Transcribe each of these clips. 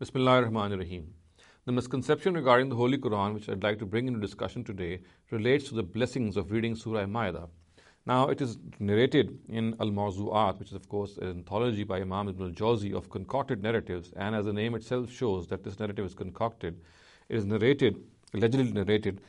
Bismillahir Rahmanir Rahim. The misconception regarding the Holy Quran, which I'd like to bring into discussion today, relates to the blessings of reading Surah Ma'idah. Now, it is narrated in Al-Mawzu'at, which is, of course, an anthology by Imam Ibn al-Jawzi of concocted narratives, and as the name itself shows that this narrative is concocted, it is allegedly narrated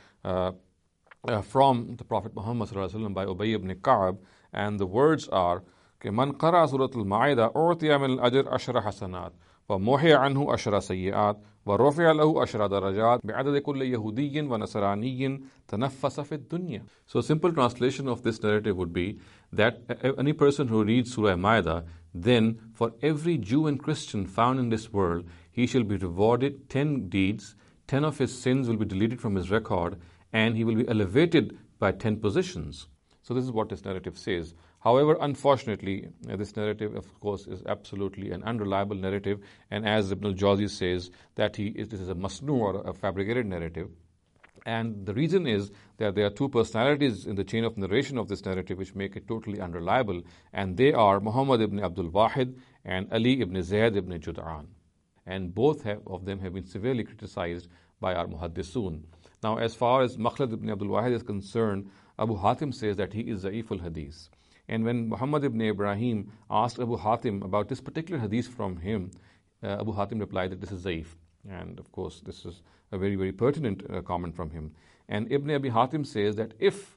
from the Prophet Muhammad ﷺ by Ubay ibn Ka'b, and the words are, Man qara Surat al-Ma'idah u'tiya min al-ajr ashra hasanat wa muhiya anhu ashra sayyi'at wa rufi'a lahu ashra darajat bi'adadi kulli yahudiyyin wa nasraniyyin tanaffasa fi dunya. So a simple translation of this narrative would be that any person who reads Surah Ma'idah, then for every Jew and Christian found in this world, he shall be rewarded 10 deeds, 10 of his sins will be deleted from his record, and he will be elevated by 10 positions. So this is what this narrative says. However, unfortunately, this narrative, of course, is absolutely an unreliable narrative, and as Ibn al-Jawzi says, that this is a masnu, or a fabricated narrative. And the reason is that there are two personalities in the chain of narration of this narrative which make it totally unreliable, and they are Muhammad ibn Abdul Wahid and Ali ibn Zayd ibn Jud'an. And both of them have been severely criticized by our muhaddisun. Now, as far as Makhlad ibn Abdul Wahid is concerned, Abu Hatim says that he is Za'if al-Hadith. And when Muhammad ibn Ibrahim asked Abu Hatim about this particular hadith from him, Abu Hatim replied that this is Za'if. And of course, this is a very, very pertinent comment from him. And Ibn Abi Hatim says that if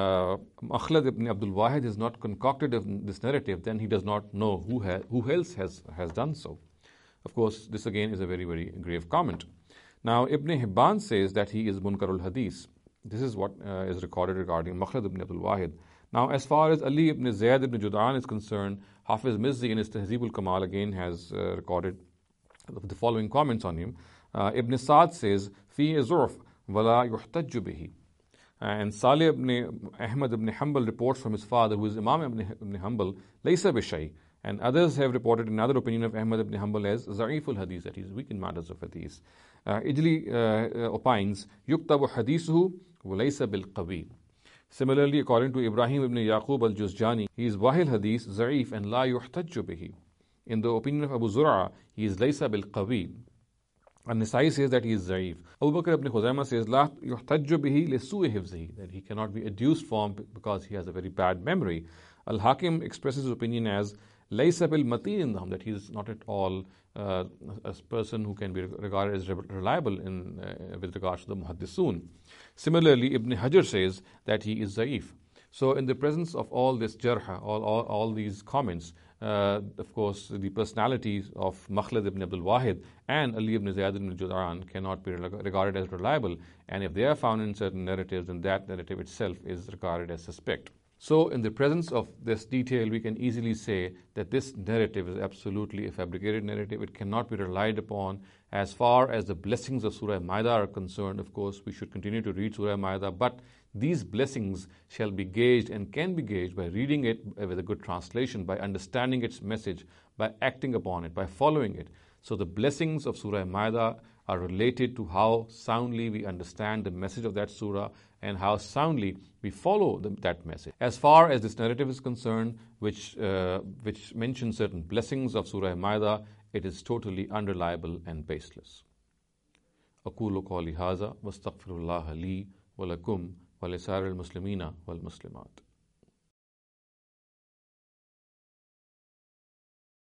Makhlad ibn Abdul Wahid has not concocted this narrative, then he does not know who else has done so. Of course, this again is a very, very grave comment. Now, Ibn Hibban says that he is Munkarul Hadith. This is what is recorded regarding Makhlad ibn Abdul Wahid. Now, as far as Ali ibn Zayd ibn Jud'an is concerned, Hafiz Mizzi in his Tahzib al-Kamal again has recorded the following comments on him. Ibn Sa'd says, Fi zurf wala yuhtajju bihi. And Salih ibn Ahmad ibn Hanbal reports from his father, who is Imam ibn Hanbal, Laysa bishay. And others have reported another opinion of Ahmad ibn Hanbal as Za'if al-Hadith, that he is weak in matters of Hadith. Ijli opines, Yuktabu hadithuhu wa laysa bil qawi. Similarly, according to Ibrahim ibn Yaqub al-Juzjani, he is Wahil Hadith, Za'if, and La yuhtajju bihi. In the opinion of Abu Zur'a, he is Laysa bil qawi. And Nisai says that he is Za'if. Abu Bakr ibn Khuzaimah says, La yuhtajju bihi li su'i hifzihi, that he cannot be adduced from because he has a very bad memory. Al-Hakim expresses his opinion as Laysa bil matin, that he is not at all a person who can be regarded as reliable with regards to the muhaddisun. Similarly, Ibn Hajar says that he is Za'if. So in the presence of all this jarha, all these comments, of course, the personalities of Makhlad ibn Abdul Wahid and Ali ibn Zayd ibn Jud'an cannot be regarded as reliable, and if they are found in certain narratives, then that narrative itself is regarded as suspect. So in the presence of this detail, we can easily say that this narrative is absolutely a fabricated narrative. It cannot be relied upon. As far as the blessings of Surah Ma'idah are concerned, of course, we should continue to read Surah Ma'idah, but these blessings shall be gauged and can be gauged by reading it with a good translation, by understanding its message, by acting upon it, by following it. So the blessings of Surah Ma'idah are related to how soundly we understand the message of that surah and how soundly we follow that message. As far as this narrative is concerned, which mentions certain blessings of Surah Ma'idah, it is totally unreliable and baseless. أقول قولي هذا واستغفر الله لي ولكم ولسائر المسلمين والمسلمات.